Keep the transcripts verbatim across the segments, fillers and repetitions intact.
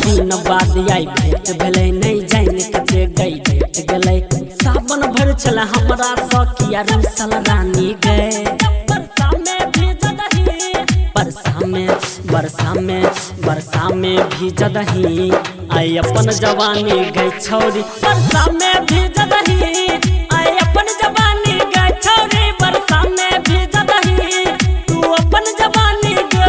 दिन बाद आई भेट भेलै नहीं जान कते गई भेट गेलै सावन भर चल हमरा सखिया रुसल रानी गए बरसा में भीजदही बरसा में बरसा में बरसा में भीजदही आई अपन जवानी गई छौरी बरसा में भीजदही आई अपन जवानी गई छौरी बरसा में भीजदही तू अपन जवानी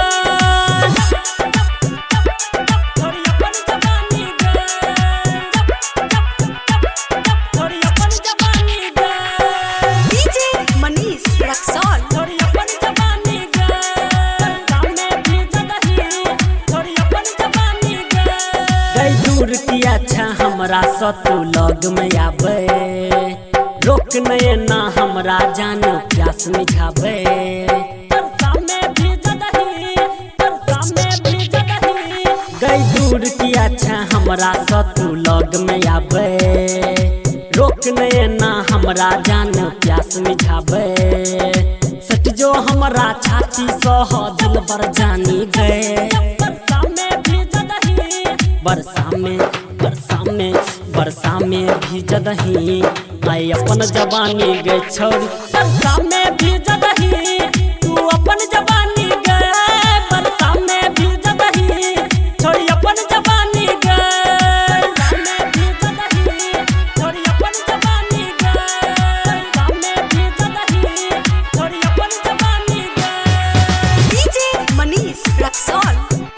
अच्छा हमरा सतु लग में आवे रोक नहीं ना हमरा जान प्यास मिझावे बरसा में भीजदही बरसा में भीजदही गई दूर की अच्छा हमरा सतु लग में आवे रोक नहीं ना हमरा जान प्यास मिझावे सट जो हमरा छाती सह दिल बर जानी गए बरसा में भीजदही बरसा में बरसा में बरसा में भीजदही आई अपन जवानी गए छौरी बरसा में भीजदही तू अपन जवानी गए बरसा में भीजदही छोरी अपन जवानी गए बरसा में भीजदही छोरी अपन जवानी गए बरसा में भीजदही छोरी अपन जवानी गए डीजे मनीष रक्सौल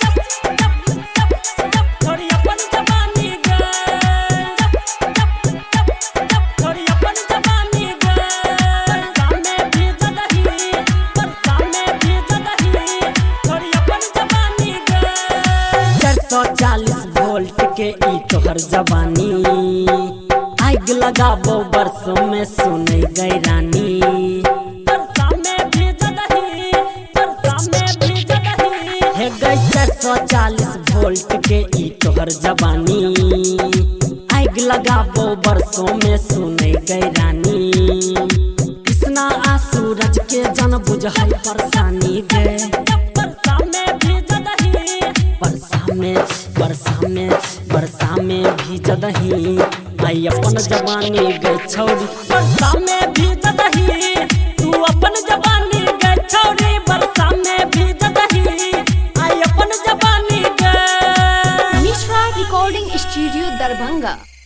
चालीस वोल्ट के ई तोहर जवानी आग लगाबो बरसों में सुने गई रानी बरसा में भीजदही बरसा में भीजदही हे गई चार सौ चालीस वोल्ट के ई तोहर जवानी आग लगाबो बरसों में सुने गई रानी कृष्णा आ सूरज के जन बुझाई परेशानी गए बरसा में भीजदही बरसा में बरसा में बरसा में भीजदही आई अपन जवानी गई छौरी बरसा में भीजदही तू अपन जवानी गई छौरी बरसा में भीजदही आई अपन जवानी गई मिश्रा रिकॉर्डिंग स्टूडियो दरभंगा।